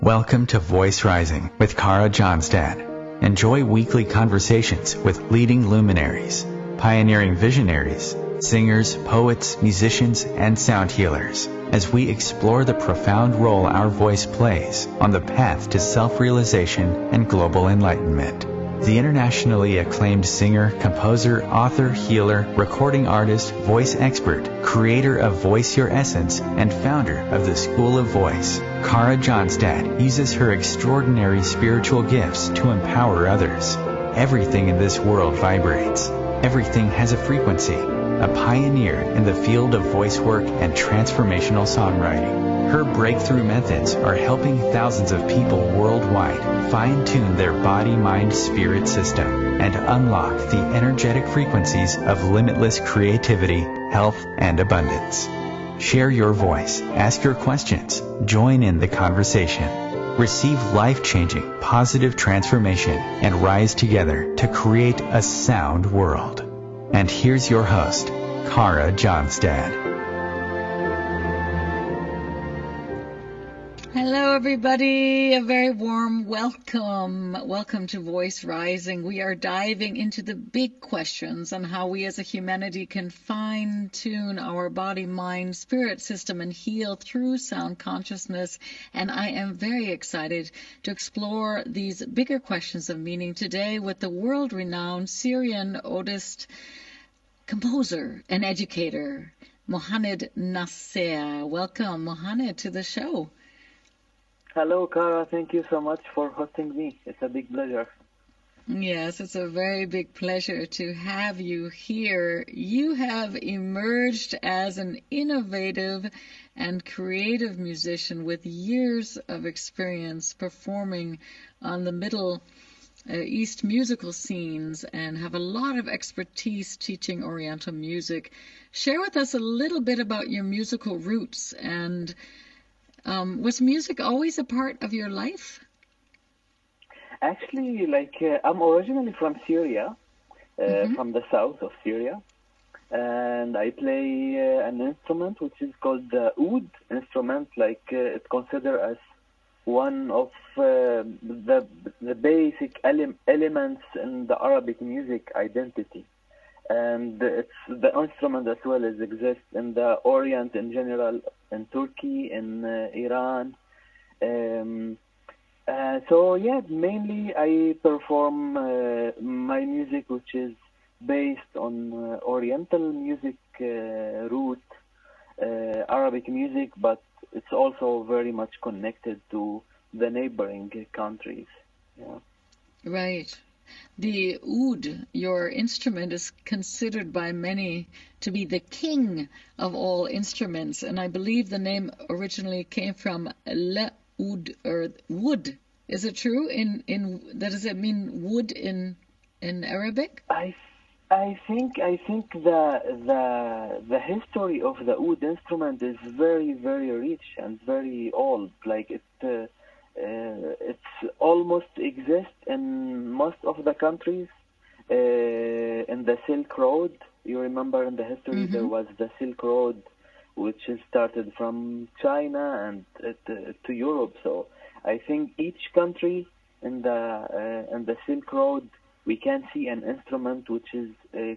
Welcome to Voice Rising with Kara Johnstad. Enjoy weekly conversations with leading luminaries, pioneering visionaries, singers, poets, musicians, and sound healers as we explore the profound role our voice plays on the path to self-realization and global enlightenment. The internationally acclaimed singer, composer, author, healer, recording artist, voice expert, creator of Voice Your Essence, and founder of the School of Voice, Kara Johnstad uses her extraordinary spiritual gifts to empower others. Everything in this world vibrates. Everything has a frequency. A pioneer in the field of voice work and transformational songwriting. Her breakthrough methods are helping thousands of people worldwide fine-tune their body-mind-spirit system and unlock the energetic frequencies of limitless creativity, health, and abundance. Share your voice, ask your questions, join in the conversation. Receive life-changing, positive transformation and rise together to create a sound world. And here's your host, Kara Johnstad. Hello, everybody. A very warm welcome. Welcome to Voice Rising. We are diving into the big questions on how we as a humanity can fine-tune our body, mind, spirit system and heal through sound consciousness. And I am very excited to explore these bigger questions of meaning today with the world-renowned Syrian Oudist composer and educator, Mohamed Nasser. Welcome, Mohamed, to the show. Hello, Kara. Thank you so much for hosting me. It's a big pleasure. Yes, it's a very big pleasure to have you here. You have emerged as an innovative and creative musician with years of experience performing on the Middle East musical scenes and have a lot of expertise teaching Oriental music. Share with us a little bit about your musical roots and was music always a part of your life? Actually, I'm originally from Syria, from the south of Syria, and I play an instrument which is called the oud instrument. It's considered as one of the basic elements in the Arabic music identity. And it's the instrument as well as exists in the Orient in general, in Turkey, in Iran. Mainly I perform my music, which is based on Oriental music root, Arabic music, but it's also very much connected to the neighboring countries. Yeah. Right. The oud, your instrument, is considered by many to be the king of all instruments, and I believe the name originally came from le oud, or wood. Is it true? Does it mean wood in Arabic? I think the history of the oud instrument is very, very rich and very old. It's almost exists in most of the countries. In the Silk Road, you remember in the history there was the Silk Road, which is started from China and to Europe. So I think each country in the Silk Road we can see an instrument which is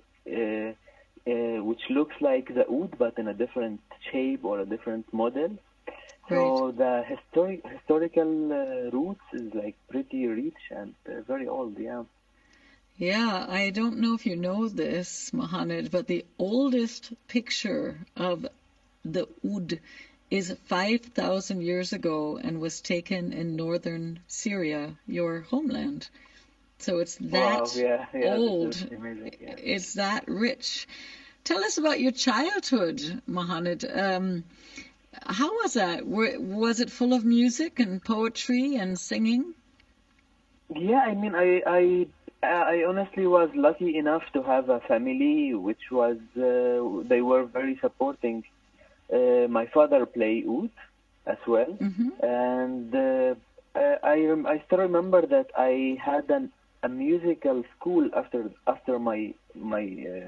which looks like the oud but in a different shape or a different model. So the historical roots is pretty rich and very old, yeah. Yeah, I don't know if you know this, Mohamed, but the oldest picture of the oud is 5,000 years ago and was taken in northern Syria, your homeland. So it's that old. This is amazing, yeah. It's that rich. Tell us about your childhood, Mohamed. How was that? Was it full of music and poetry and singing? Yeah, I mean, I honestly was lucky enough to have a family which was they were very supporting. My father played oud as well, and I still remember that I had a musical school after my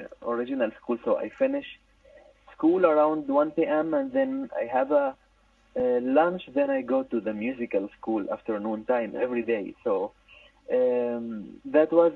original school. So I finished school around 1 p.m. and then I have a lunch, then I go to the musical school afternoon time every day. So that was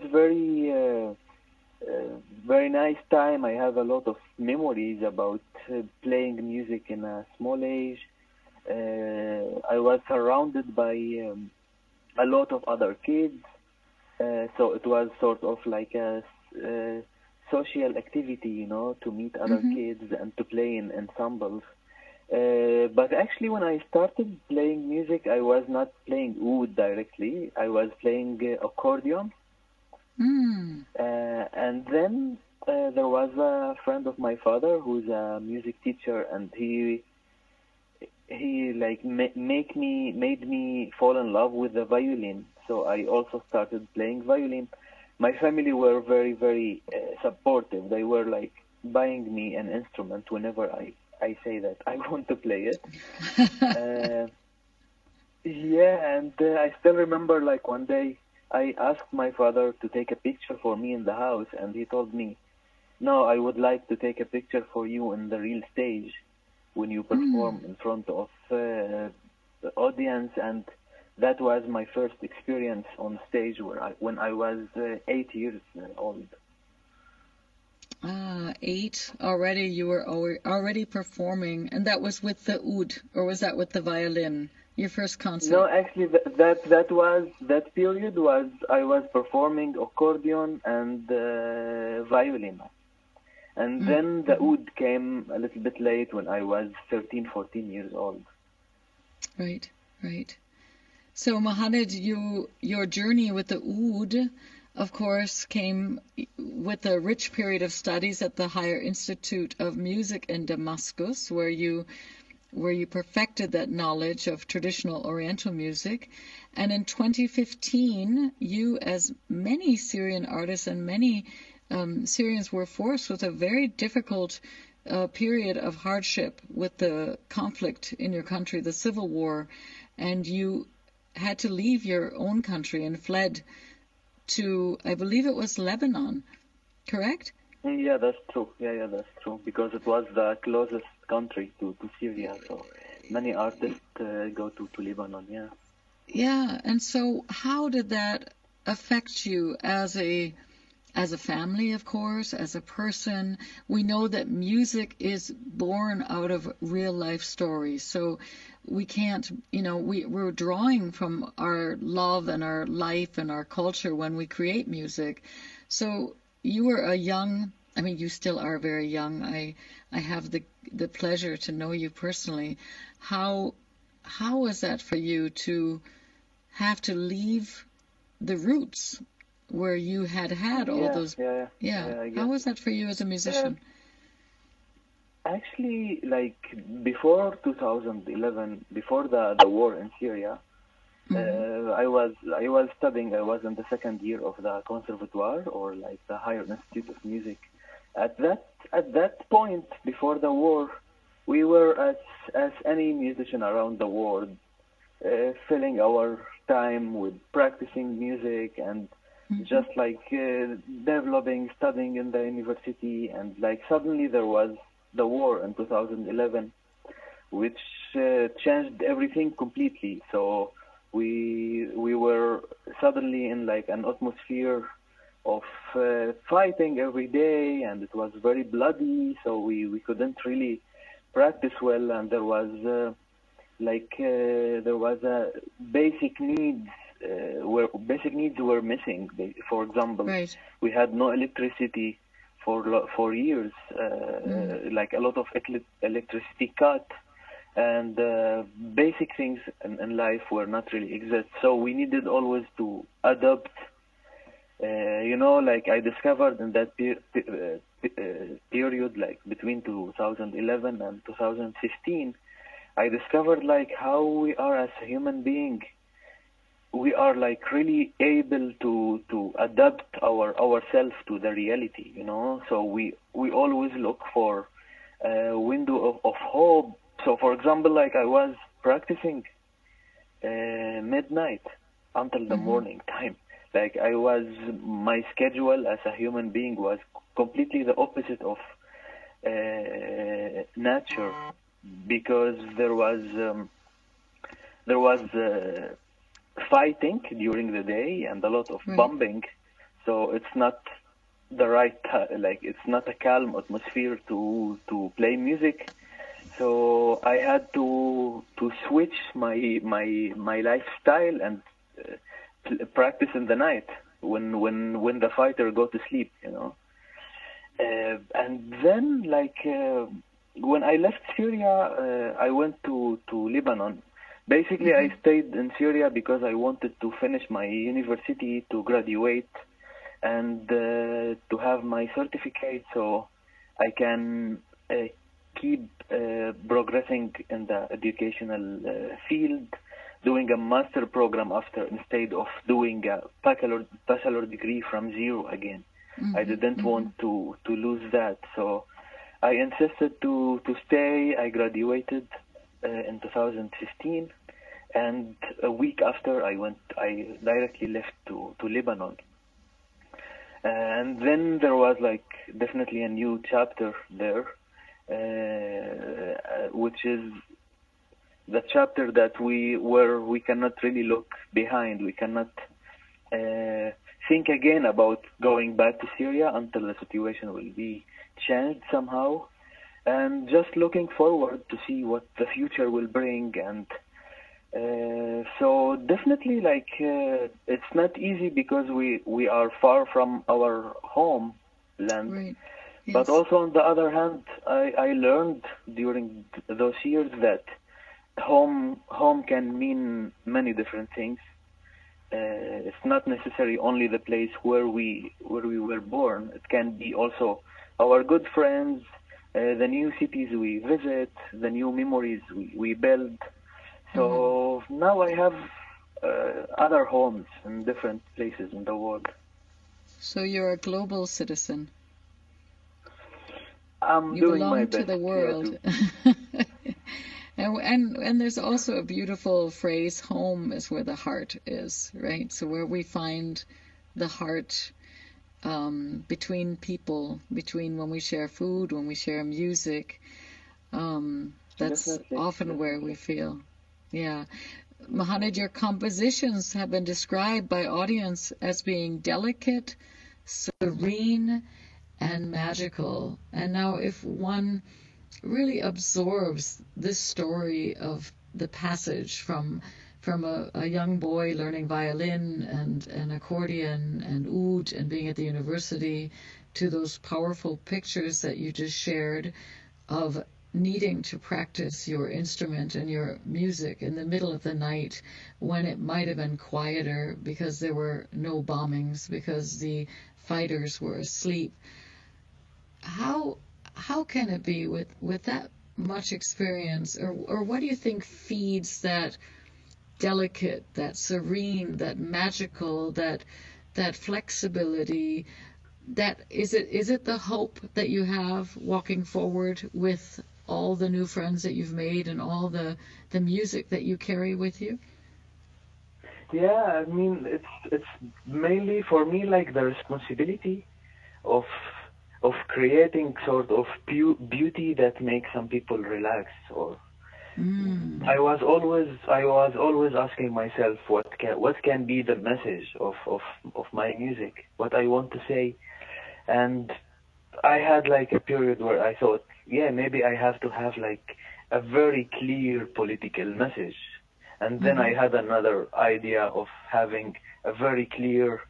very nice time. I have a lot of memories about playing music in a small age. I was surrounded by a lot of other kids, so it was sort of like a social activity, you know, to meet other kids and to play in ensembles. But actually, when I started playing music, I was not playing oud directly. I was playing accordion. And then there was a friend of my father who's a music teacher, and he like made me fall in love with the violin. So I also started playing violin. My family were very, very supportive. They were like buying me an instrument whenever I say that I want to play it. Yeah, and I still remember like one day I asked my father to take a picture for me in the house, and he told me, "No, I would like to take a picture for you in the real stage when you perform in front of the audience." And that was my first experience on stage when I was 8 years old. 8 already. You were already performing, and that was with the oud, or was that with the violin? Your first concert? No, actually, that period was I was performing accordion and violin, and then the oud came a little bit late when I was 13, 14 years old. Right, right. So, Mohamed, your journey with the oud, of course, came with a rich period of studies at the Higher Institute of Music in Damascus, where you perfected that knowledge of traditional Oriental music. And in 2015, you, as many Syrian artists and many Syrians, were forced with a very difficult period of hardship with the conflict in your country, the civil war, and you had to leave your own country and fled to, I believe it was Lebanon, correct? Yeah, that's true. Yeah, that's true. Because it was the closest country to Syria, so many artists go to Lebanon, yeah. Yeah, and so how did that affect you as a family, of course, as a person? We know that music is born out of real life stories, so we can't, we're drawing from our love and our life and our culture when we create music. So you were you still are very young. I have the pleasure to know you personally. How was that for you to have to leave the roots where you had all those? Yeah. How was that for you as a musician? Actually, like before 2011, before the war in Syria, I was studying. I was in the second year of the conservatoire, or like the Higher Institute of Music. At that point, before the war, we were as any musician around the world, filling our time with practicing music and just like developing, studying in the university. And like suddenly there was the war in 2011, which changed everything completely. So we were suddenly in like an atmosphere of fighting every day, and it was very bloody. So we couldn't really practice well, and there was a basic needs basic needs were missing. For example, we had no electricity for years, like a lot of electricity cut, and basic things in life were not really exist. So we needed always to adapt. Like I discovered in that period, like between 2011 and 2015, I discovered like how we are as a human being. We are like really able to adapt ourselves to the reality, So we always look for a window of hope. So for example, like I was practicing midnight until the morning time. Like my schedule as a human being was completely the opposite of nature. because there was fighting during the day and a lot of bombing, so it's not the right it's not a calm atmosphere to play music. So I had to switch my lifestyle and practice in the night when the fighter go to sleep, and then when I left Syria, I went to Lebanon. Basically, I stayed in Syria because I wanted to finish my university, to graduate, and to have my certificate so I can keep progressing in the educational field, doing a master program after instead of doing a bachelor degree from zero again. I didn't want to lose that, so I insisted to stay. I graduated in 2015, and a week after I directly left to Lebanon. And then there was definitely a new chapter there, which is the chapter that we cannot really look behind. We cannot think again about going back to Syria until the situation will be changed somehow, and just looking forward to see what the future will bring. And so definitely it's not easy because we are far from our homeland. Right. Yes. But also on the other hand, I learned during those years that home can mean many different things. It's not necessarily only the place where we were born. It can be also our good friends, the new cities we visit, the new memories we build. So now I have other homes in different places in the world. So you're a global citizen. I'm you doing belong my to best the world. And there's also a beautiful phrase, home is where the heart is, right? So where we find the heart between people, between when we share food, when we share music, that's Definitely. often where we feel. Yeah. Mohanad, your compositions have been described by audience as being delicate, serene, and magical. And now if one really absorbs this story of the passage from a young boy learning violin and accordion and oud and being at the university to those powerful pictures that you just shared of needing to practice your instrument and your music in the middle of the night when it might have been quieter because there were no bombings, because the fighters were asleep. How can it be with that much experience, or what do you think feeds that delicate, that serene, that magical, that flexibility? That is it the hope that you have walking forward with all the new friends that you've made and all the music that you carry with you? Yeah, I mean it's mainly for me the responsibility of creating sort of beauty that makes some people relax. Or I was always asking myself what can be the message of my music, what I want to say. And I had a period where I thought, yeah, maybe I have to have a very clear political message. And then I had another idea of having a very clear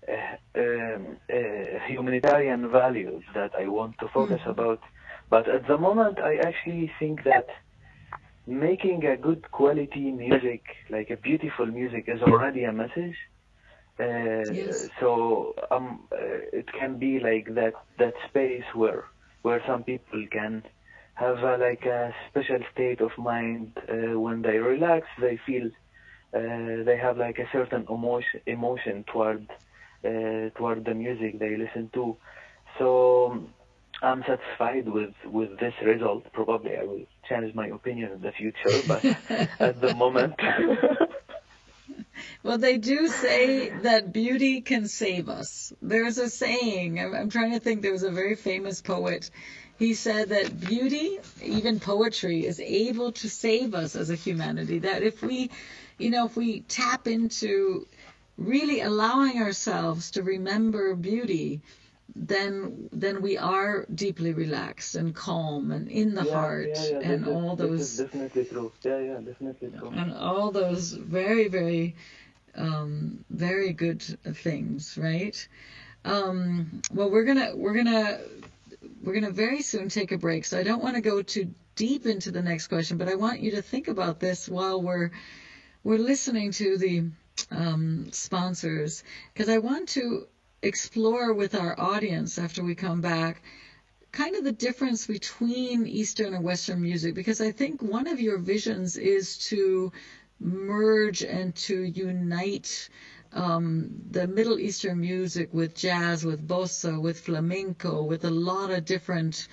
humanitarian values that I want to focus about. But at the moment, I actually think that making a good quality music, a beautiful music, is already a message. Yes. So it can be that space where some people can have a special state of mind when they relax. They feel they have a certain emotion toward the music they listen to. So I'm satisfied with this result. Probably I will change my opinion in the future, but at the moment. Well, they do say that beauty can save us. There's a saying, I'm trying to think, there was a very famous poet. He said that beauty, even poetry, is able to save us as a humanity. That if we tap into really allowing ourselves to remember beauty, then we are deeply relaxed and calm and in the heart and all those. This is definitely true. Yeah, definitely true. And all those very, very, very good things, right? Well, we're gonna very soon take a break, so I don't want to go too deep into the next question, but I want you to think about this while we're listening to the sponsors, because I want to explore with our audience after we come back kind of the difference between Eastern and Western music, because I think one of your visions is to merge and to unite the Middle Eastern music with jazz, with bossa, with flamenco, with a lot of different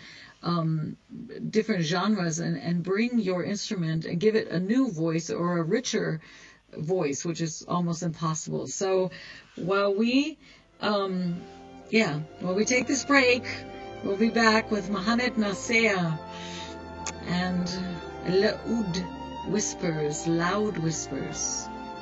genres, and bring your instrument and give it a new voice or a richer voice, which is almost impossible. So while we take this break, we'll be back with Mohamed Nasser and Le Oud Whispers, Loud Whispers.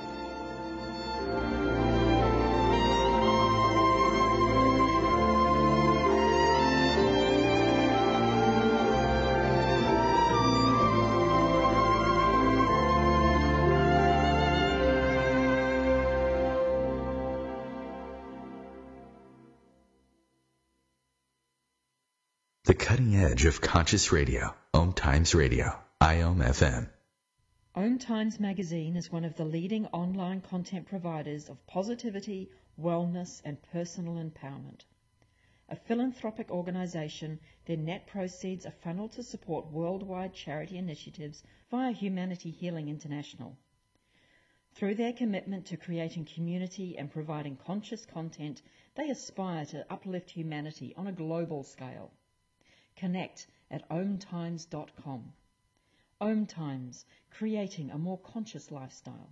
The cutting edge of conscious radio. Om Times Radio. IOM FM. Om Times Magazine is one of the leading online content providers of positivity, wellness, and personal empowerment. A philanthropic organization, their net proceeds are funneled to support worldwide charity initiatives via Humanity Healing International. Through their commitment to creating community and providing conscious content, they aspire to uplift humanity on a global scale. Connect at omtimes.com. Om Times, creating a more conscious lifestyle.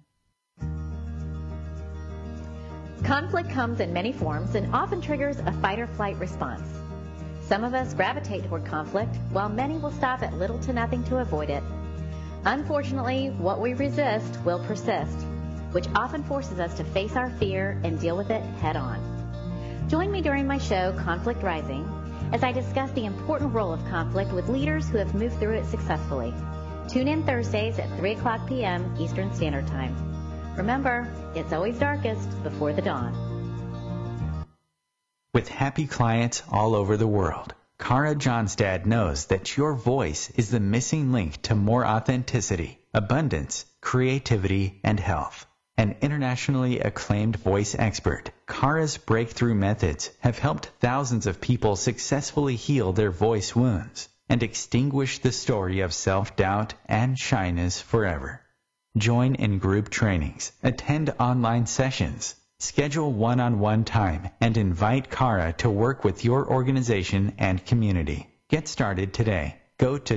Conflict comes in many forms and often triggers a fight or flight response. Some of us gravitate toward conflict, while many will stop at little to nothing to avoid it. Unfortunately, what we resist will persist, which often forces us to face our fear and deal with it head on. Join me during my show, Conflict Rising, as I discuss the important role of conflict with leaders who have moved through it successfully. Tune in Thursdays at 3 o'clock p.m. Eastern Standard Time. Remember, it's always darkest before the dawn. With happy clients all over the world, Kara Johnstad knows that your voice is the missing link to more authenticity, abundance, creativity, and health. An internationally acclaimed voice expert, Kara's breakthrough methods have helped thousands of people successfully heal their voice wounds and extinguish the story of self-doubt and shyness forever. Join in group trainings, attend online sessions, schedule one-on-one time, and invite Kara to work with your organization and community. Get started today. Go to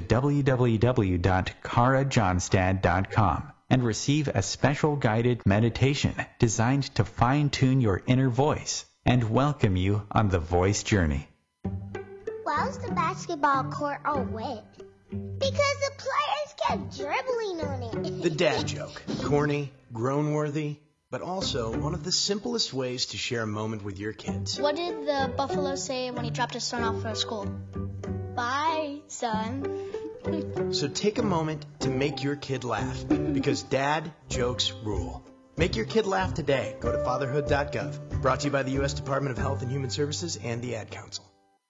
www.karajohnstad.com and receive a special guided meditation designed to fine-tune your inner voice and welcome you on the voice journey. Why was the basketball court all wet? Because the players kept dribbling on it. The dad joke. Corny, groan-worthy, but also one of the simplest ways to share a moment with your kids. What did the buffalo say when he dropped his son off at school? Bye, son. So take a moment to make your kid laugh, because dad jokes rule. Make your kid laugh today. Go to fatherhood.gov. Brought to you by the U.S. Department of Health and Human Services and the Ad Council.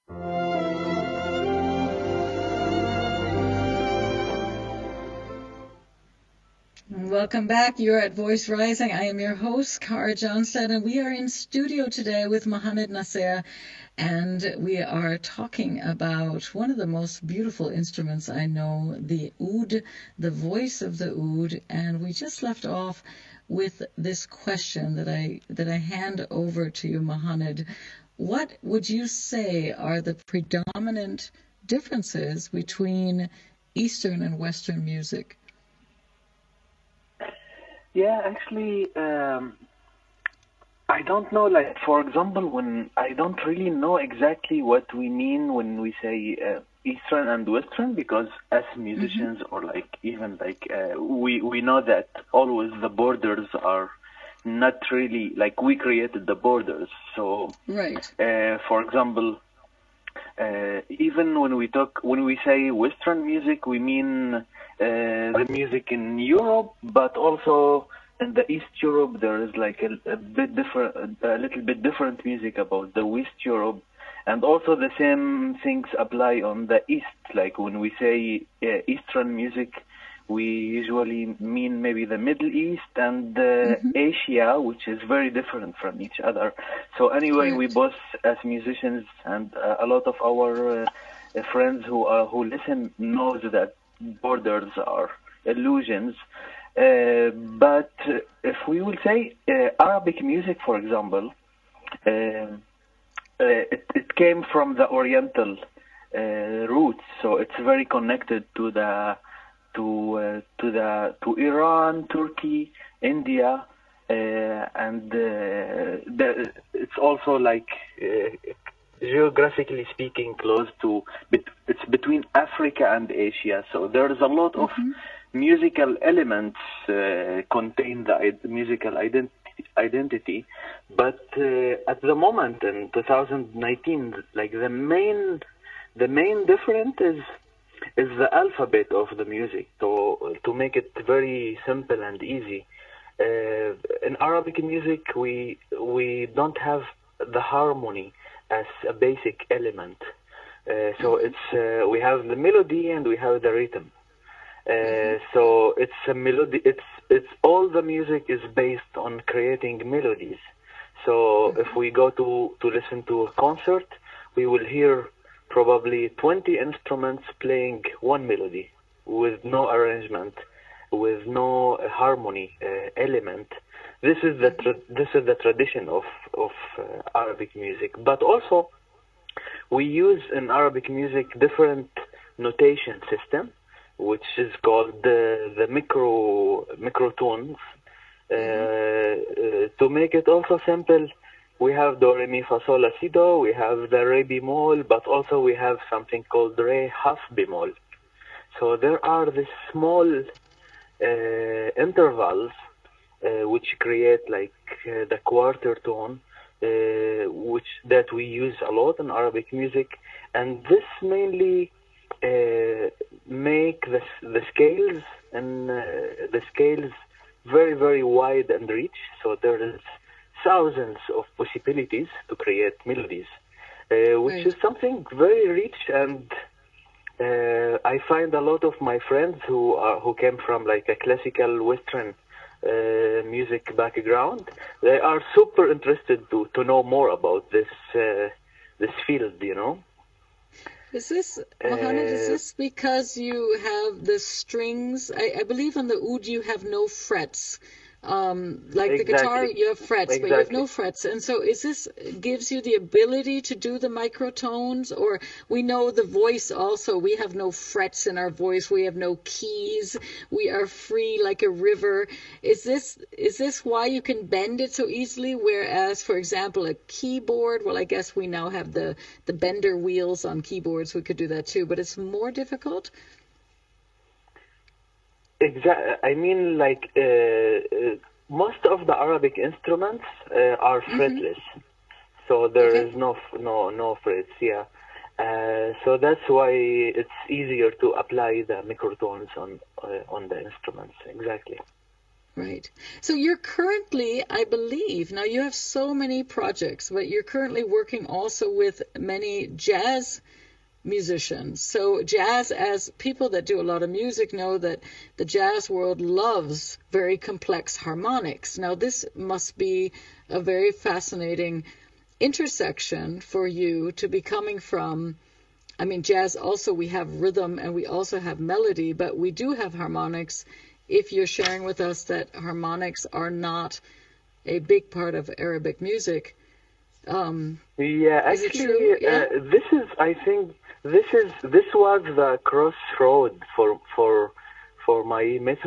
Welcome back. You're at Voice Rising. I am your host, Kara Johnstad, and we are in studio today with Mohamed Nasser, and we are talking about one of the most beautiful instruments I know, the oud, the voice of the oud, and we just left off with this question that I hand over to you, Mohamed. What would you say are the predominant differences between Eastern and Western music? Yeah, actually, I don't know, like, for example, when I don't really know exactly what we mean when we say Eastern and Western, because as musicians or like even like we know that always the borders are not really like we created the borders. So, Right. For example, even when we say Western music, we mean the music in Europe, but also in the East Europe there is like a bit different, a little bit different music about the West Europe, and also the same things apply on the East. Like when we say Eastern music, we usually mean maybe the Middle East and Asia, which is very different from each other. So anyway, we both, as musicians, and a lot of our friends who listen knows that borders are illusions. But if we will say Arabic music, for example, it came from the Oriental roots, so it's very connected to Iran, Turkey, India, and it's also like geographically speaking close to. It's between Africa and Asia, so there's a lot of musical elements contain the musical identity. But at the moment in 2019, like the main difference is the alphabet of the music. So to make it very simple and easy, in Arabic music we don't have the harmony as a basic element. So it's we have the melody and we have the rhythm. So it's a melody. It's all the music is based on creating melodies. So if we go to listen to a concert, we will hear probably 20 instruments playing one melody with no arrangement, with no harmony element. This is the tradition of Arabic music. But also, we use in Arabic music different notation system, which is called the microtones. To make it also simple, we have do, re, mi, fa, sol, la, si, do. We have the re bemol, but also we have something called re half bemol. So there are these small intervals which create like the quarter tone, that we use a lot in Arabic music, and this mainly make the scales and the scales very, very wide and rich. So there is thousands of possibilities to create melodies, which is something very rich. And I find a lot of my friends who came from like a classical Western music background, they are super interested to know more about this field, you know. Is this, Mohammed, is this because you have the strings? I believe on the oud you have no frets. Like the guitar, you have frets, but you have no frets. And so is this gives you the ability to do the microtones? Or we know the voice also, we have no frets in our voice. We have no keys. We are free like a river. Is this why you can bend it so easily? Whereas, for example, a keyboard, well, I guess we now have the bender wheels on keyboards. We could do that too, but it's more difficult. Exactly. I mean, like most of the Arabic instruments are fretless, so there is no frets. Yeah, so that's why it's easier to apply the microtones on the instruments. Exactly. Right. So you're currently, I believe, now you have so many projects, but you're currently working also with many jazz musicians. So jazz, as people that do a lot of music know, that the jazz world loves very complex harmonics. Now this must be a very fascinating intersection for you to be coming from. I mean, jazz also, we have rhythm and we also have melody, but we do have harmonics. If you're sharing with us that harmonics are not a big part of Arabic music. Yeah, actually, this is, I think, this was the crossroad for my method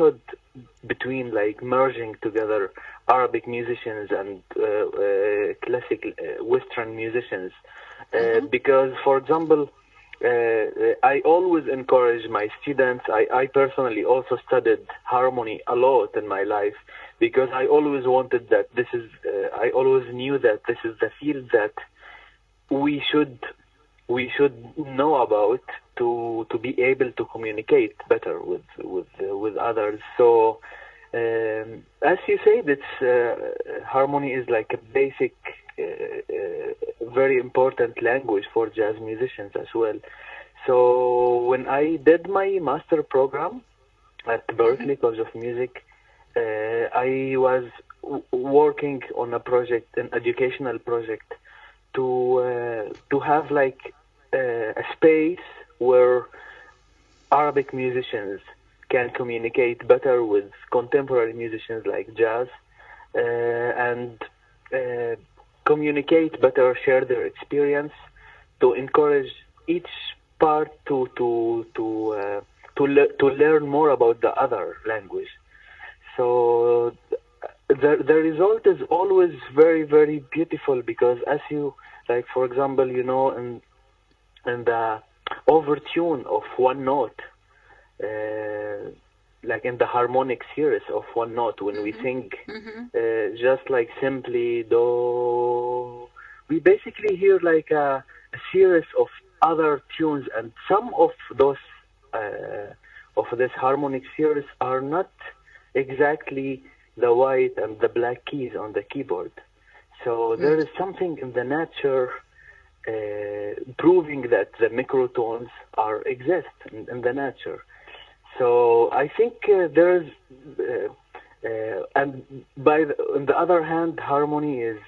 between like merging together Arabic musicians and classic Western musicians. Because, for example, I always encourage my students. I personally also studied harmony a lot in my life because I always wanted that I always knew that this is the field that we should know about to be able to communicate better with others. So as you said, it's harmony is like a basic, very important language for jazz musicians as well. So when I did my master program at Berklee College of Music, I was working on a project, an educational project, to have like a space where Arabic musicians can communicate better with contemporary musicians like jazz, and communicate better, share their experience, to encourage each part to learn more about the other language. So the result is always very, very beautiful because as you, like, for example, you know, in the overtune of one note, like in the harmonic series of one note, when we sing just like simply do, we basically hear like a series of other tunes, and some of those of this harmonic series are not exactly the white and the black keys on the keyboard. So there is something in the nature proving that the microtones exist in the nature. So I think there's, and on the other hand, harmony is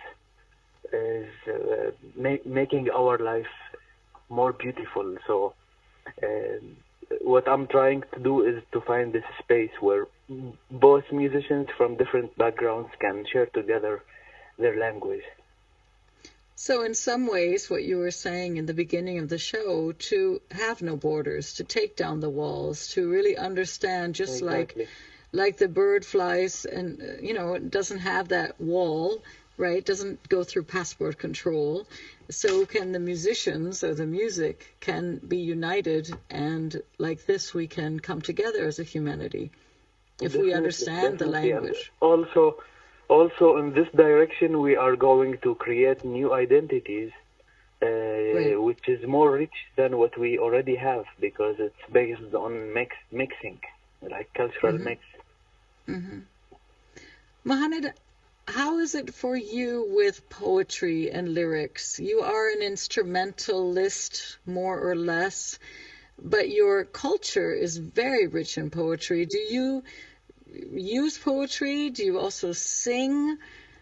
making our life more beautiful. So what I'm trying to do is to find this space where both musicians from different backgrounds can share together their language. So in some ways, what you were saying in the beginning of the show, to have no borders, to take down the walls, to really understand, just Exactly. like the bird flies and, it doesn't have that wall, right? Doesn't go through passport control. So can the musicians, or the music can be united, and like this we can come together as a humanity if we understand the language. And also in this direction, we are going to create new identities, which is more rich than what we already have, because it's based on mixing, like cultural mix. Mohamed, how is it for you with poetry and lyrics? You are an instrumentalist, more or less, but your culture is very rich in poetry. Do you use poetry? Do you also sing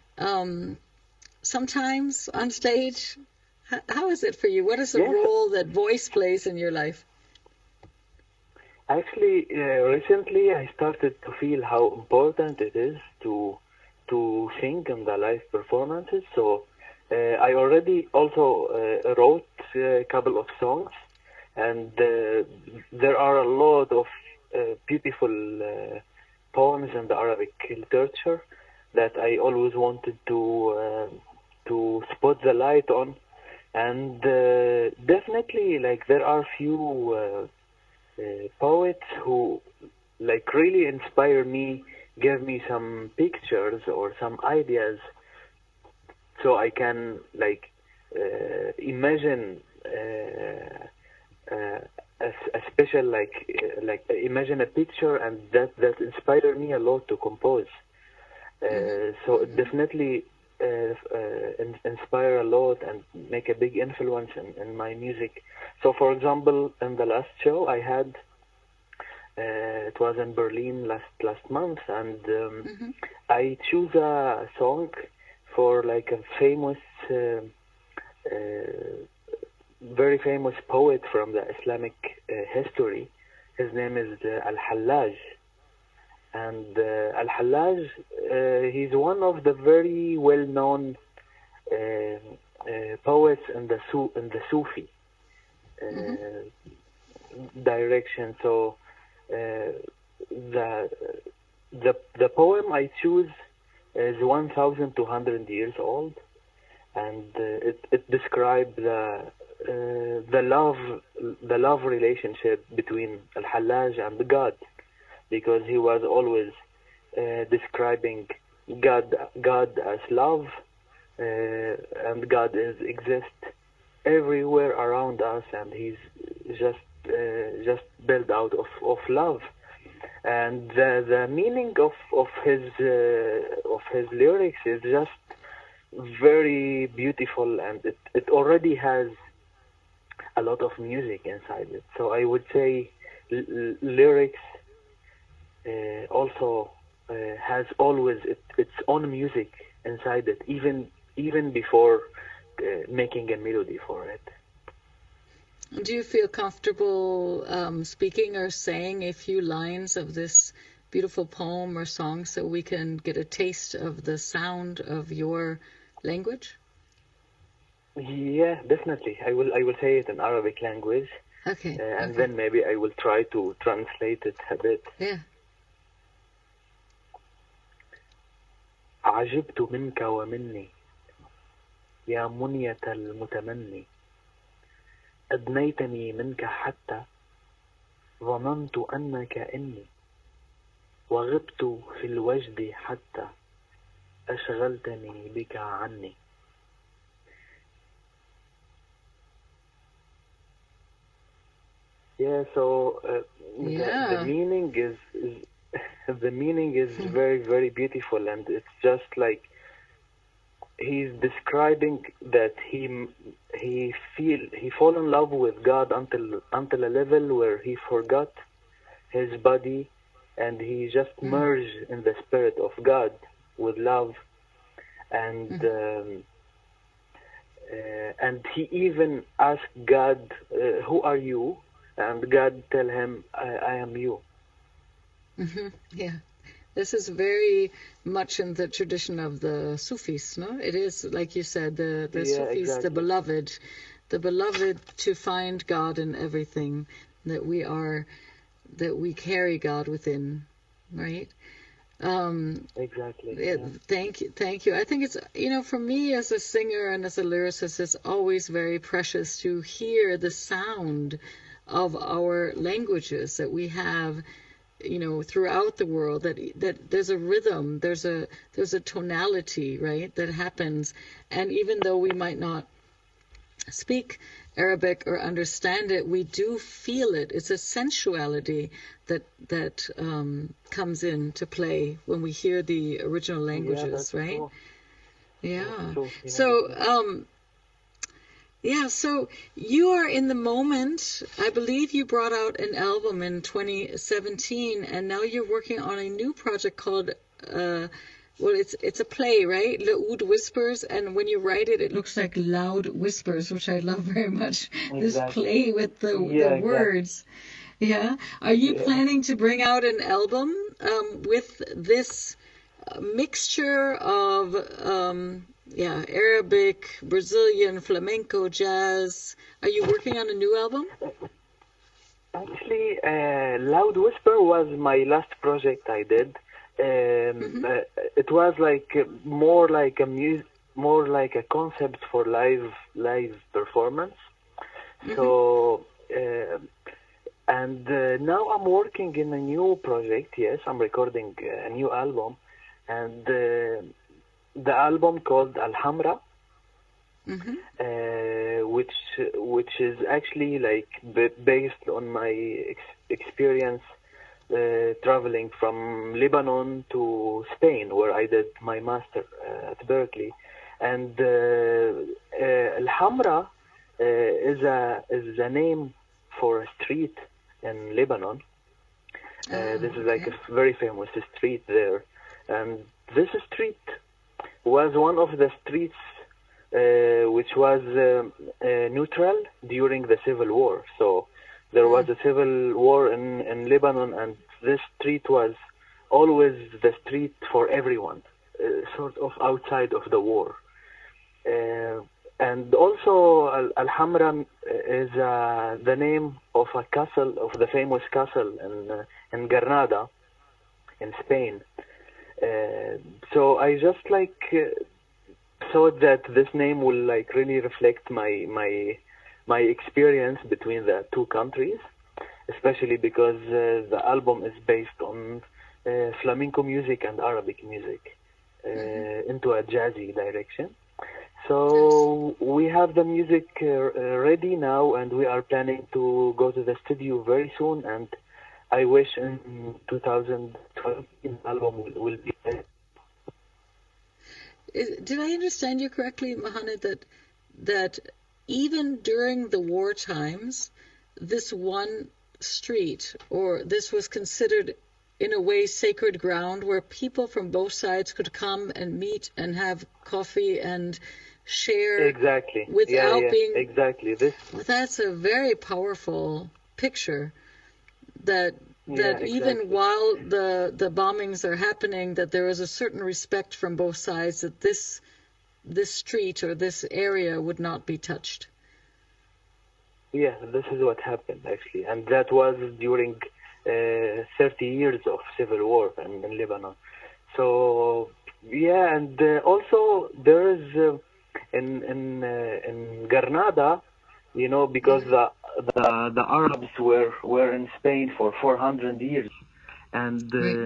sometimes on stage? How is it for you? What is the role that voice plays in your life? Actually, recently I started to feel how important it is to sing in the live performances. So I already also wrote a couple of songs, and there are a lot of beautiful poems in the Arabic literature that I always wanted to spot the light on, and definitely, like, there are few poets who like really inspire me, give me some pictures or some ideas, so I can like imagine a special like imagine a picture, and that inspired me a lot to compose. So it definitely inspire a lot and make a big influence in my music. So for example, in the last show I had, it was in Berlin last month, and I choose a song for like a famous very famous poet from the Islamic history. His name is Al-Hallaj. And Al-Hallaj, he's one of the very well-known poets in the Sufi direction. So the poem I choose is 1,200 years old, and it describes the love relationship between Al-Hallaj and God, because he was always describing God as love, and God exists everywhere around us, and he's just built out of love. And the meaning of his lyrics is just very beautiful, and it already has a lot of music inside it. So I would say lyrics also has always its own music inside it, even before making a melody for it. Do you feel comfortable speaking or saying a few lines of this beautiful poem or song so we can get a taste of the sound of your language? Yeah, definitely. I will say it in Arabic language. Okay. And then maybe I will try to translate it a bit. Yeah. عجبت منك ومني يا منية المتمني أدنيتني منك حتى ظننت أنك إني وغبت في الوجد حتى أشغلتني بك عني. Yeah, so the meaning is the meaning is very, very beautiful, and it's just like he's describing that he fall in love with God until a level where he forgot his body, and he just merged in the spirit of God with love, and he even asked God, "Who are you?" And God tell him, I am you. Yeah. This is very much in the tradition of the Sufis, no? It is, like you said, the Sufis, exactly. The beloved to find God in everything, that we carry God within, right? Exactly. Yeah. Thank you. I think it's, for me as a singer and as a lyricist, it's always very precious to hear the sound of our languages that we have, throughout the world, that there's a rhythm, there's a tonality, right, that happens. And even though we might not speak Arabic or understand it, we do feel it. It's a sensuality that comes into play when we hear the original languages, right? True. Yeah. True. So you are in the moment. I believe you brought out an album in 2017, and now you're working on a new project called, it's a play, right? L'Oud Whispers, and when you write it, it looks like loud whispers, which I love very much. Exactly. This play with the words. Yeah. Are you planning to bring out an album with this mixture of Arabic, Brazilian, flamenco, jazz? Are you working on a new album? Actually, Loud Whisper was my last project I did. It was like more like a concept for live performance. So and now I'm working in a new project. Yes, I'm recording a new album, and the album called Al-Hamra, which is actually like based on my experience traveling from Lebanon to Spain, where I did my master at Berkeley. And Al-Hamra is a name for a street in Lebanon. This is like a very famous street there, and this street was one of the streets which was neutral during the civil war. So there was a civil war in Lebanon, and this street was always the street for everyone, sort of outside of the war. And also Al-Hamra is the name of a castle, of the famous castle in Granada, in Spain. So I just thought that this name will really reflect my experience between the two countries, especially because the album is based on flamenco music and Arabic music into a jazzy direction. So we have the music ready now, and we are planning to go to the studio very soon, and I wish in 2012 the album will be ready. Did I understand you correctly, Mohamed, that even during the war times, this one street, or this was considered in a way sacred ground where people from both sides could come and meet and have coffee and share exactly without being exactly this. That's a very powerful picture. That exactly. Even while the bombings are happening, that there is a certain respect from both sides that this street or this area would not be touched. Yeah, this is what happened actually, and that was during 30 years of civil war in Lebanon. So yeah, and also there is in Granada, because the Arabs were in Spain for 400 years, and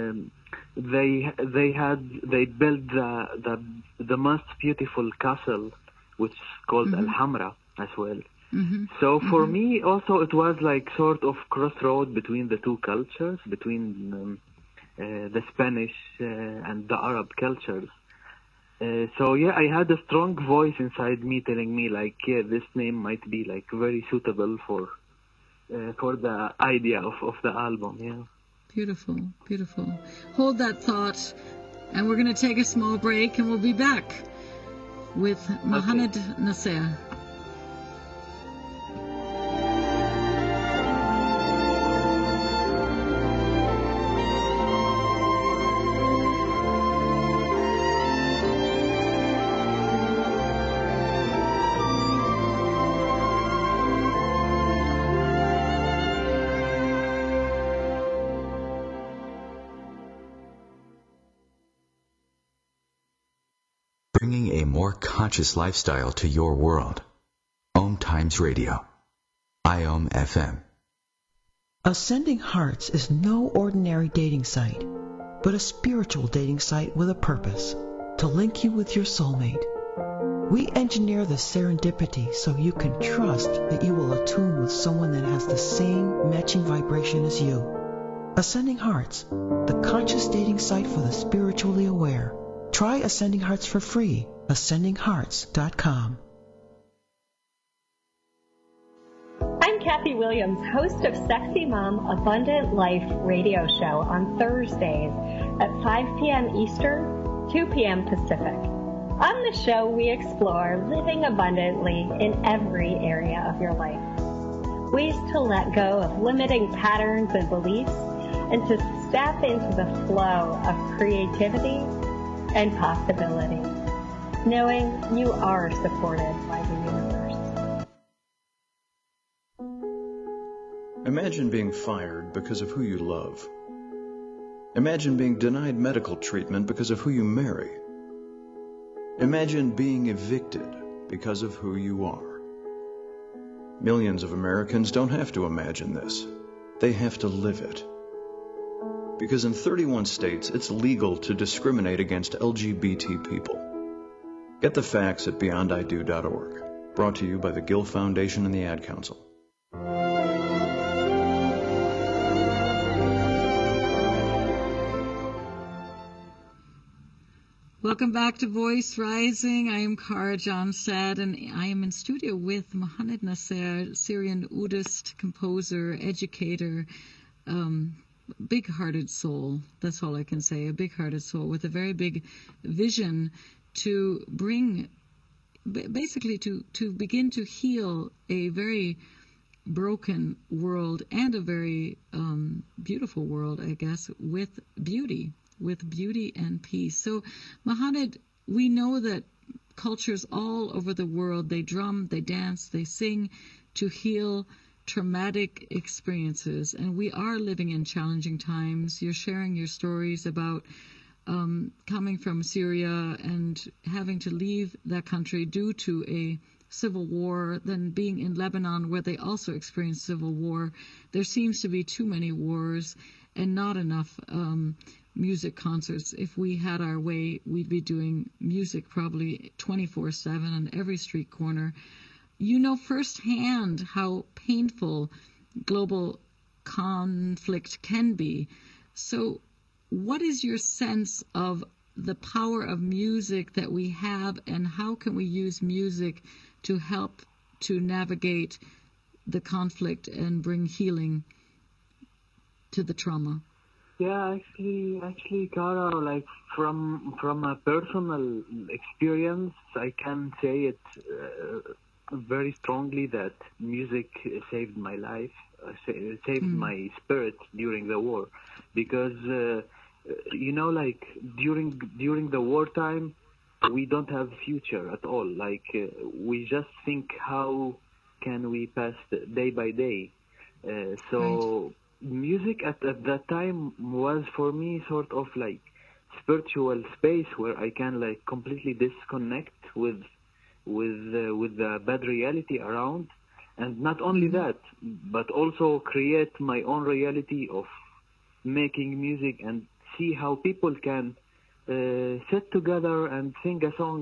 they built the most beautiful castle, which is called Al-Hamra as well. So for me also it was sort of crossroad between the two cultures, between the Spanish and the Arab cultures. So yeah, I had a strong voice inside me telling me this name might be very suitable for the idea of the album. Yeah. Beautiful, beautiful. Hold that thought, and we're going to take a small break, and we'll be back with Mohamed Nasser. Bringing a more conscious lifestyle to your world. Om Times Radio. IOM FM. Ascending Hearts is no ordinary dating site, but a spiritual dating site with a purpose, to link you with your soulmate. We engineer the serendipity so you can trust that you will attune with someone that has the same matching vibration as you. Ascending Hearts, the conscious dating site for the spiritually aware. Try Ascending Hearts for free. AscendingHearts.com. I'm Kathy Williams, host of Sexy Mom Abundant Life radio show on Thursdays at 5 p.m. Eastern, 2 p.m. Pacific. On the show, we explore living abundantly in every area of your life. Ways to let go of limiting patterns and beliefs and to step into the flow of creativity and possibility, knowing you are supported by the universe. Imagine being fired because of who you love. Imagine being denied medical treatment because of who you marry. Imagine being evicted because of who you are. Millions of Americans don't have to imagine this. They have to live it. Because in 31 states, it's legal to discriminate against LGBT people. Get the facts at beyondido.org. Brought to you by the Gill Foundation and the Ad Council. Welcome back to Voice Rising. I am Kara Johnstad, and I am in studio with Mohamed Nasser, Syrian Oudist composer, educator, big-hearted soul. That's all I can say. A big-hearted soul with a very big vision to bring, basically to begin to heal a very broken world and a very beautiful world, I guess, with beauty and peace. So, Mohamed, we know that cultures all over the world, they drum, they dance, they sing to heal traumatic experiences, and we are living in challenging times. You're sharing your stories about coming from Syria and having to leave that country due to a civil war, then being in Lebanon where they also experienced civil war. There seems to be too many wars and not enough music concerts. If we had our way, we'd be doing music probably 24/7 on every street corner. You know firsthand how painful global conflict can be. So what is your sense of the power of music that we have, and how can we use music to help to navigate the conflict and bring healing to the trauma? Yeah, actually, Cara, like from a personal experience, I can say it very strongly that music saved my life, saved my spirit during the war, because like during the wartime, we don't have future at all. Like we just think how can we pass day by day. So music at that time was for me sort of like spiritual space where I can like completely disconnect with the bad reality around, and not only that, but also create my own reality of making music and see how people can sit together and sing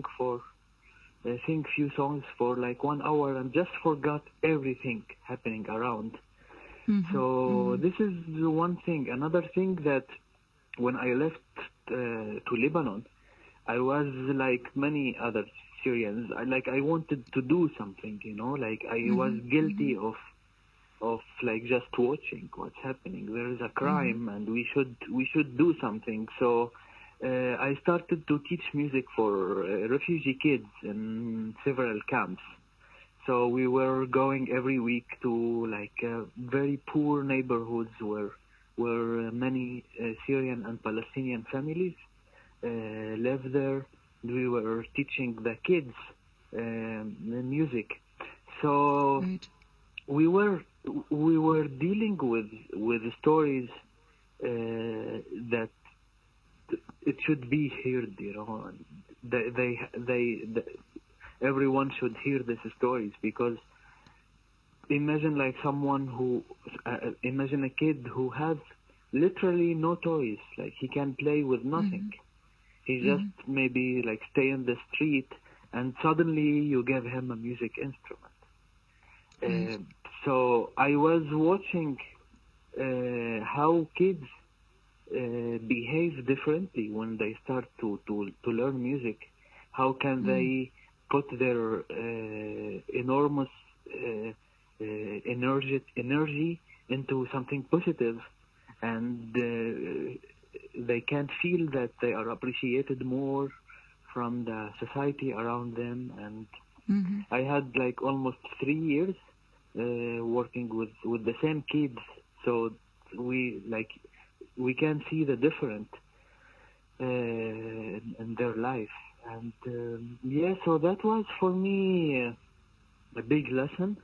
few songs for like 1 hour and just forgot everything happening around. So this is one thing. Another thing, that when I left to Lebanon, I was like many other Syrians. I wanted to do something, like I was guilty of like just watching what's happening. There is a crime, and we should do something. So I started to teach music for refugee kids in several camps. So we were going every week to like very poor neighborhoods where many Syrian and Palestinian families live there. We were teaching the kids the music. So we were dealing with stories that it should be heard. Everyone should hear these stories, because imagine like imagine a kid who has literally no toys, like he can play with nothing. He just maybe like stay in the street, and suddenly you give him a music instrument. So I was watching how kids behave differently when they start to learn music. How can they put their enormous energy into something positive, and they can feel that they are appreciated more from the society around them. And I had like almost 3 years working with the same kids, so we can see the difference in their life. And so that was for me a big lesson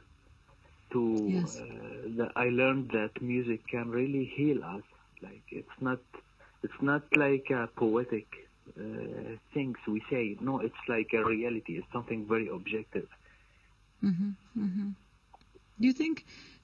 that I learned that music can really heal us. Like it's not like a poetic things we say. No, it's like a reality. It's something very objective. Do you think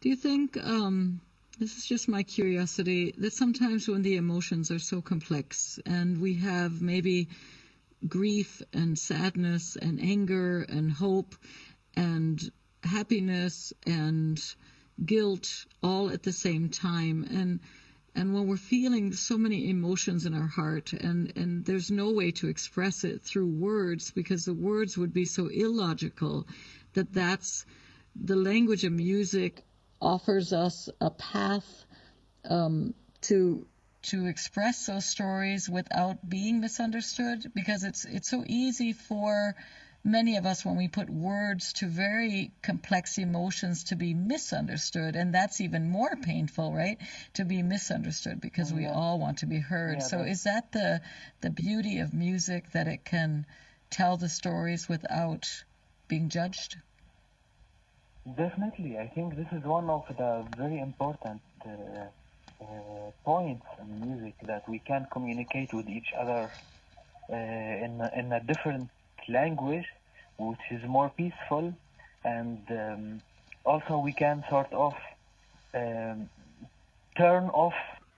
this is just my curiosity, that sometimes when the emotions are so complex and we have maybe grief and sadness and anger and hope and happiness and guilt all at the same time, and when we're feeling so many emotions in our heart, and there's no way to express it through words, because the words would be so illogical, that's the language of music offers us a path to express those stories without being misunderstood, because it's so easy for many of us, when we put words to very complex emotions, to be misunderstood, and that's even more painful, right? To be misunderstood, because we all want to be heard. So is that the beauty of music, that it can tell the stories without being judged? Definitely, I think this is one of the very important points in music, that we can communicate with each other in a different language, which is more peaceful, and also we can sort of turn off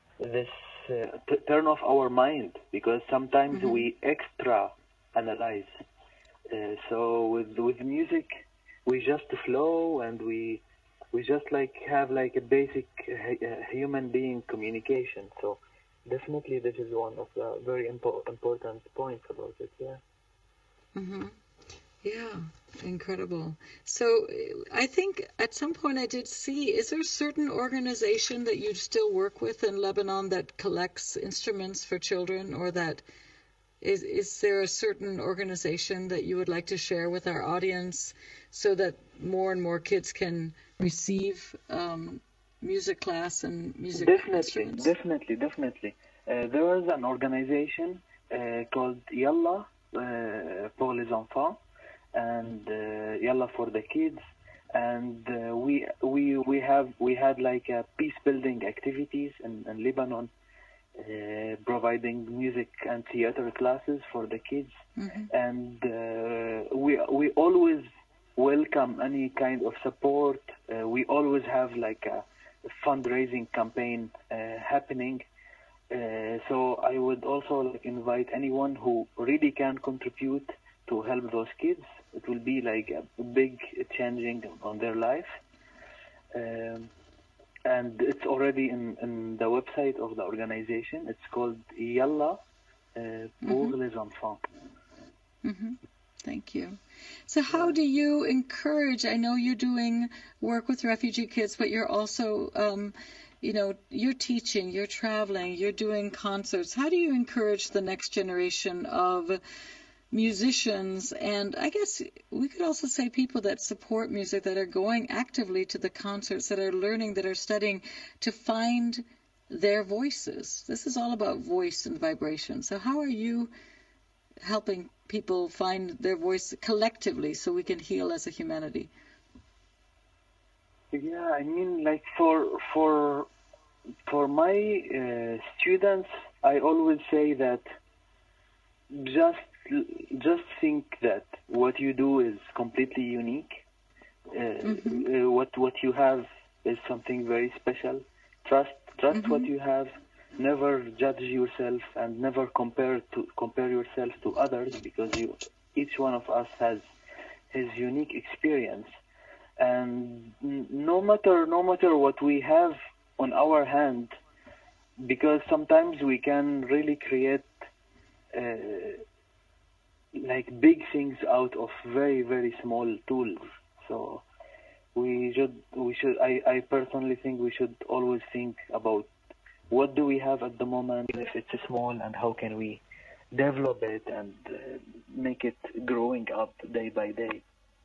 our mind, because sometimes we extra analyze. So with music, we just flow, and we just like have like a basic human being communication. So definitely this is one of the very important points about it. Yeah. Mm-hmm. Yeah, incredible. So I think at some point I did see, is there a certain organization that you still work with in Lebanon that collects instruments for children, or that is there a certain organization that you would like to share with our audience so that more and more kids can receive music class and music instruments? Definitely. There is an organization called Yalla pour les enfants, and Yalla for the kids, and we had like peace building activities in Lebanon, providing music and theater classes for the kids, and we always welcome any kind of support. We always have like a fundraising campaign happening. So I would also like invite anyone who really can contribute to help those kids. It will be like a big changing on their life. And it's already in the website of the organization. It's called Yalla pour les enfants. Thank you. So how do you encourage, I know you're doing work with refugee kids, but you're also, you're teaching, you're traveling, you're doing concerts. How do you encourage the next generation of musicians, and I guess we could also say people that support music, that are going actively to the concerts, that are learning, that are studying, to find their voices? This is all about voice and vibration. So how are you helping people find their voice collectively so we can heal as a humanity? Yeah, I mean, like for my students, I always say that just think that what you do is completely unique. What you have is something very special. Trust what you have. Never judge yourself, and never compare yourself to others, because each one of us has his unique experience. And no matter what we have on our hand, because sometimes we can really create like big things out of very, very small tools. So we should I personally think we should always think about what do we have at the moment, if it's small, and how can we develop it and make it growing up day by day.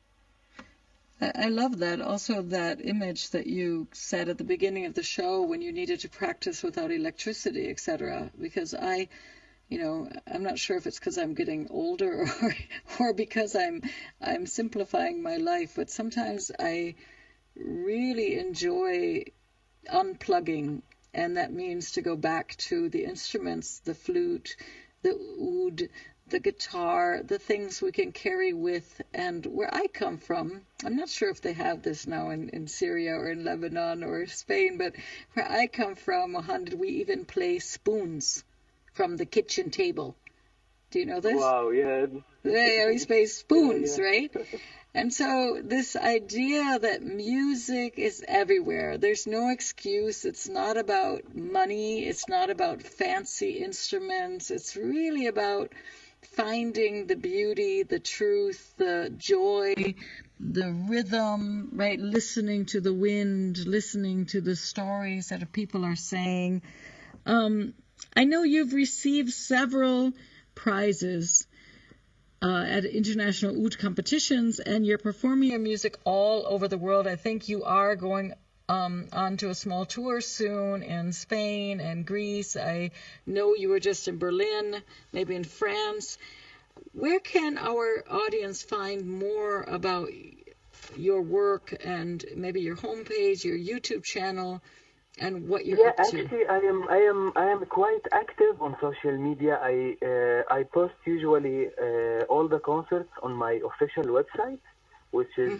I love that. Also, that image that you said at the beginning of the show when you needed to practice without electricity, etc. Because I'm not sure if it's because I'm getting older or because I'm simplifying my life, but sometimes I really enjoy unplugging, and that means to go back to the instruments, the flute, the oud, the guitar, the things we can carry with. And where I come from, I'm not sure if they have this now in Syria or in Lebanon or Spain, but where I come from, Mohammed, we even play spoons from the kitchen table. Do you know this? Wow, yeah. They always play spoons, yeah. Right? And so this idea that music is everywhere, there's no excuse. It's not about money. It's not about fancy instruments. It's really about finding the beauty, the truth, the joy, the rhythm, right? Listening to the wind, listening to the stories that people are saying. I know you've received several prizes at international oud competitions, and you're performing your music all over the world. I think you are going on to a small tour soon in Spain and Greece. I know you were just in Berlin, maybe in France. Where can our audience find more about your work and maybe your homepage, your YouTube channel, and what you're up to? Actually, I am quite active on social media. I post usually all the concerts on my official website, which is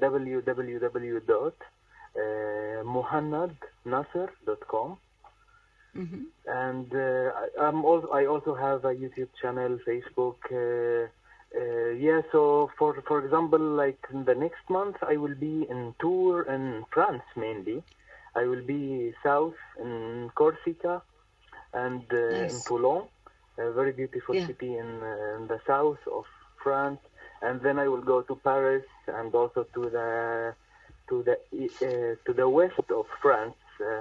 www.muhannadnasser.com. And I also have a YouTube channel, Facebook. So for example, like in the next month, I will be in tour in France mainly. I will be south in Corsica and in Toulon, a very beautiful city in the south of France. And then I will go to Paris and also to the west of France.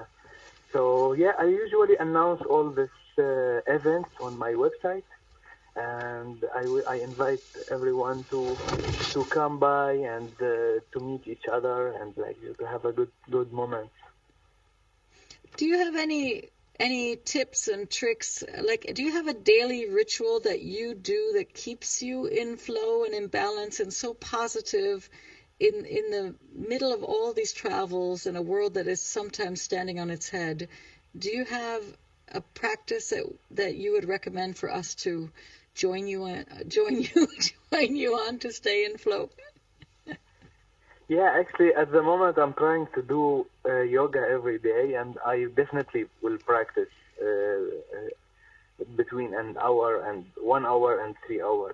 I usually announce all these events on my website, and I invite everyone to come by and to meet each other and to have a good moment. Do you have any tips and tricks? Like, do you have a daily ritual that you do that keeps you in flow and in balance and so positive in the middle of all these travels in a world that is sometimes standing on its head? Do you have a practice that you would recommend for us to join you on to stay in flow? Yeah, actually, at the moment, I'm trying to do yoga every day, and I definitely will practice between 1 hour and 3 hours.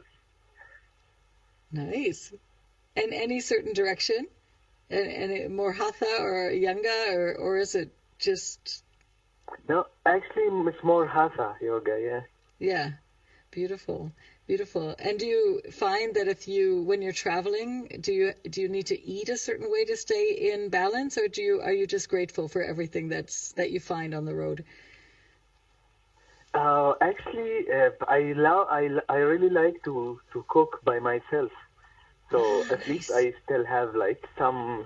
Nice. And any certain direction? And more hatha or yanga, or is it just... No, actually, it's more hatha yoga, yeah. Yeah, beautiful. Beautiful. And do you find that when you're traveling, do you need to eat a certain way to stay in balance, or are you just grateful for everything that you find on the road? Actually, I really like to cook by myself. So at least I still have some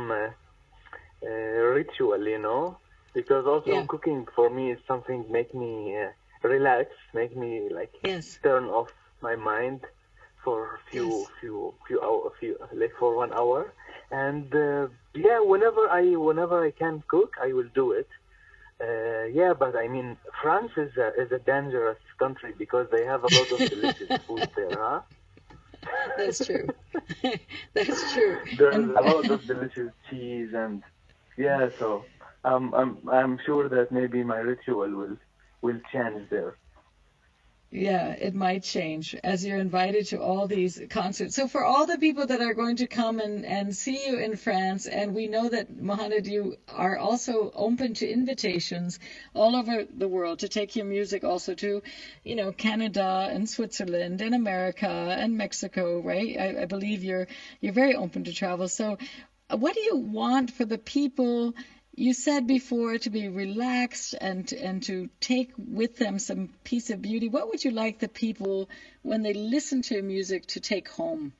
ritual, because also cooking for me is something make me relax, make me turn off my mind for few hours, for 1 hour, and whenever I can cook, I will do it. But I mean, France is a dangerous country because they have a lot of delicious food there, huh? That's true. That's true. There's a lot of delicious cheese, and so I'm sure that maybe my ritual will change there. Yeah, it might change as you're invited to all these concerts. So for all the people that are going to come and see you in France, and we know that, Muhannad, you are also open to invitations all over the world to take your music also to, Canada and Switzerland and America and Mexico, right? I believe you're very open to travel. So what do you want for the people? You said before to be relaxed and to take with them some piece of beauty. What would you like the people, when they listen to your music, to take home?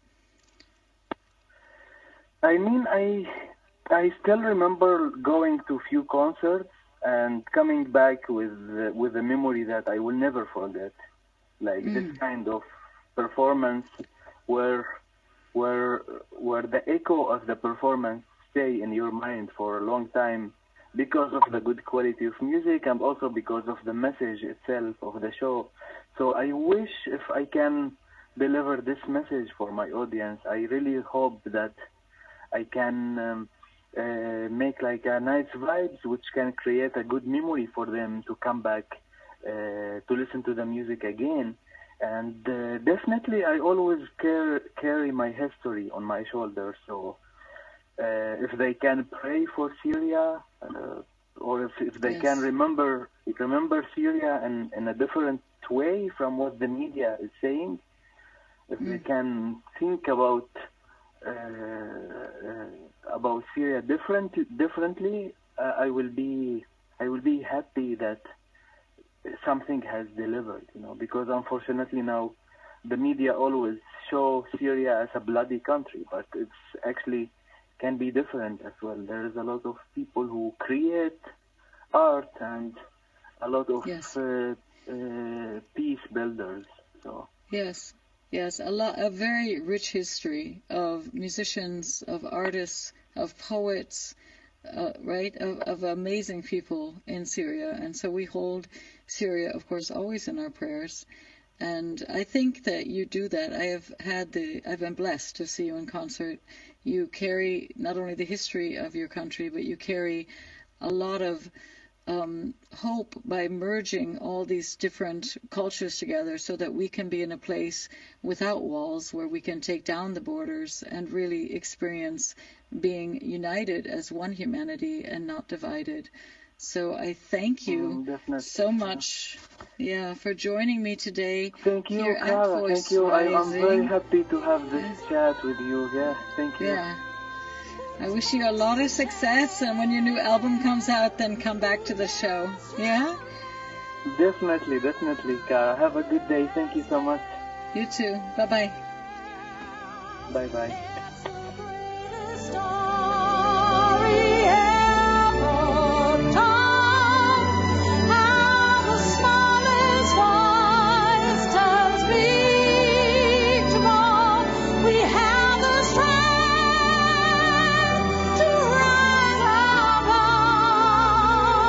I mean, I still remember going to a few concerts and coming back with a memory that I will never forget. This kind of performance where the echo of the performance stay in your mind for a long time because of the good quality of music and also because of the message itself of the show. So I wish if I can deliver this message for my audience. I really hope that I can make a nice vibes which can create a good memory for them to come back to listen to the music again. And definitely I always carry my history on my shoulders, so if they can pray for Syria, or if they can remember Syria in a different way from what the media is saying, if they can think about Syria differently, I will be happy that something has delivered, because unfortunately now the media always show Syria as a bloody country, but it's actually can be different as well. There is a lot of people who create art and a lot of peace builders. So yes, Yes, a very rich history of musicians, of artists, of poets, right, of amazing people in Syria. And so we hold Syria, of course, always in our prayers. And I think that you do that. I've been blessed to see you in concert. You carry not only the history of your country, but you carry a lot of hope by merging all these different cultures together so that we can be in a place without walls where we can take down the borders and really experience being united as one humanity and not divided. So I thank you so much, for joining me today. Thank you, here Cara. at Voice Thank you. Rising. I'm very happy to have this chat with you. Yeah, thank you. Yeah. I wish you a lot of success, and when your new album comes out, then come back to the show. Yeah? Definitely, Cara. Have a good day. Thank you so much. You too. Bye-bye. Bye-bye.